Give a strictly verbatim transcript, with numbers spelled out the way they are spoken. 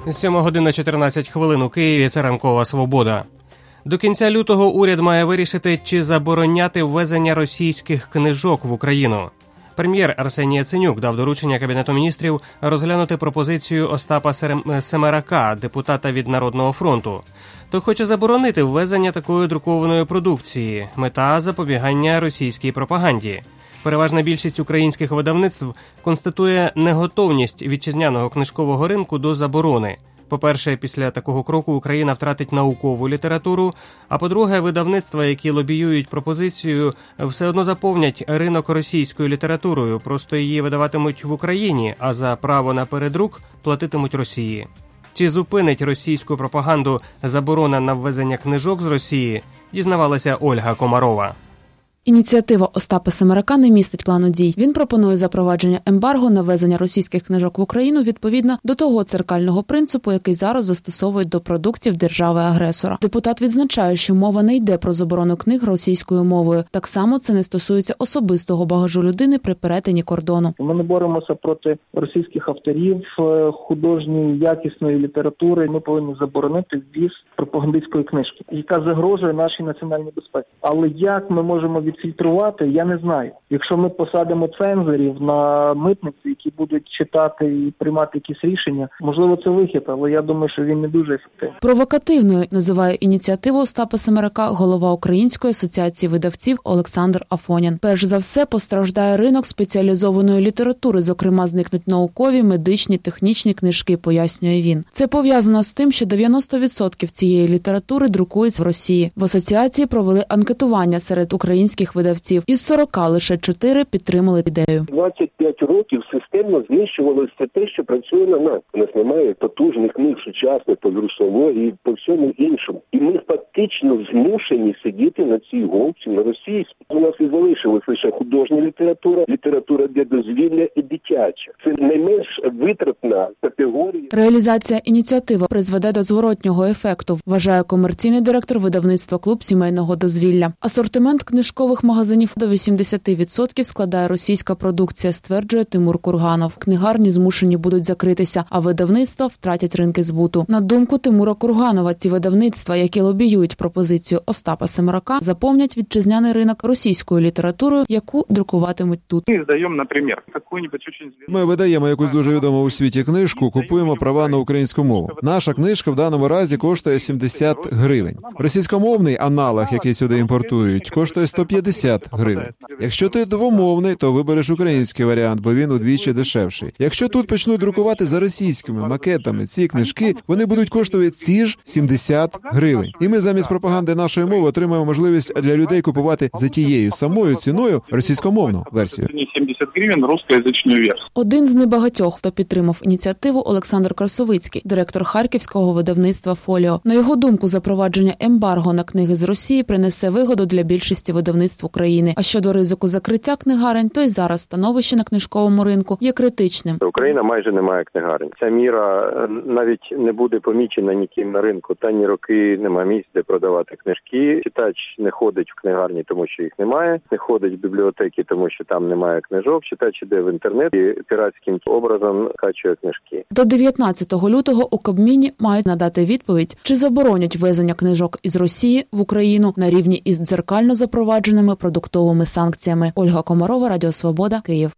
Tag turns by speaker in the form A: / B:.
A: сьома година чотирнадцять хвилин у Києві. Це ранкова свобода. До кінця лютого уряд має вирішити, чи забороняти ввезення російських книжок в Україну. Прем'єр Арсеній Яценюк дав доручення Кабінету міністрів розглянути пропозицію Остапа Семерака, депутата від Народного фронту. Той хоче заборонити ввезення такої друкованої продукції. Мета – запобігання російській пропаганді. Переважна більшість українських видавництв констатує неготовність вітчизняного книжкового ринку до заборони. По-перше, після такого кроку Україна втратить наукову літературу, а по-друге, видавництва, які лобіюють пропозицію, все одно заповнять ринок російською літературою, просто її видаватимуть в Україні, а за право на передрук платитимуть Росії. Чи зупинить російську пропаганду заборона на ввезення книжок з Росії, дізнавалася Ольга Комарова.
B: Ініціатива Остапа Семерака не містить плану дій. Він пропонує запровадження ембарго на ввезення російських книжок в Україну відповідно до того церкального принципу, який зараз застосовують до продуктів держави-агресора. Депутат відзначає, що мова не йде про заборону книг російською мовою. Так само це не стосується особистого багажу людини при перетині кордону.
C: Ми не боремося проти російських авторів, художньої, якісної літератури. Ми повинні заборонити ввіз пропагандистської книжки, яка загрожує нашій національній безпеці. Але як ми можемо відфільтрувати, я не знаю. Якщо ми посадимо цензорів на митниці, які будуть читати і приймати якісь рішення, можливо, це вихід, але я думаю, що він не дуже ефективний.
B: Провокативною називає ініціативу Остапа Семерака голова Української асоціації видавців Олександр Афонін. Перш за все постраждає ринок спеціалізованої літератури, зокрема зникнуть наукові, медичні, технічні книжки, пояснює він. Це пов'язано з тим, що дев'яносто відсотків цієї літератури друкується в Росії. В асоціації провели анкетування серед українських видавців. Із сорока лише чотири підтримали ідею.
D: двадцять п'ять років системно знищувалося те, що працює на нас. У нас немає потужних книг сучасних по вірусології, по всьому іншому. І ми фактично змушені сидіти на цій голці на російській. У нас і залишилась лише художня література, література для дозвілля і дитяча. Це найменш витратна категорія.
B: Реалізація ініціативи призведе до зворотнього ефекту, вважає комерційний директор видавництва «Клуб сімейного дозвілля». Асортимент книжкових магазинів до вісімдесят відсотків складає російська продукція, стверджує Тимур Курганов. Книгарні змушені будуть закритися, а видавництва втратять ринки збуту. На думку Тимура Курганова, ті видавництва, які лобіюють пропозицію Остапа Семерака, заповнять вітчизняний ринок російською літературою, яку друкуватимуть тут.
E: Ми видаємо якусь дуже відому у світі книжку, купуємо права на українську мову. Наша книжка в даному разі коштує сімдесят гривень. Російськомовний аналог, який сюди імпортують, коштує сто п'ятдесят гривень. Якщо ти двомовний, то вибереш український варіант, бо він удвічі дешевший. Якщо тут почнуть друкувати за російськими макетами ці книжки, вони будуть коштувати ці ж сімдесят гривень. І ми замість пропаганди нашої мови отримаємо можливість для людей купувати за тією самою ціною російськомовну версію.
B: Один з небагатьох, хто підтримав ініціативу, Олександр Красовицький, директор харківського видавництва «Фоліо». На його думку, запровадження ембарго на книги з Росії принесе вигоду для більшості видавництв України. А щодо ризику закриття книгарень, то й зараз становище на книжковому ринку є критичним.
F: Україна майже не має книгарень. Ця міра навіть не буде помічена ніким на ринку. Останні роки немає місць, де продавати книжки. Читач не ходить в книгарні, тому що їх немає. Не ходить в бібліотеки, тому що там немає книжок. Читач іде в інтернет і піратським образом качує книжки.
B: До дев'ятнадцятого лютого у Кабміні мають надати відповідь, чи заборонять ввезення книжок із Росії в Україну на рівні із дзеркально запровадженими продуктовими санкціями. Ольга Комарова, Радіо Свобода, Київ.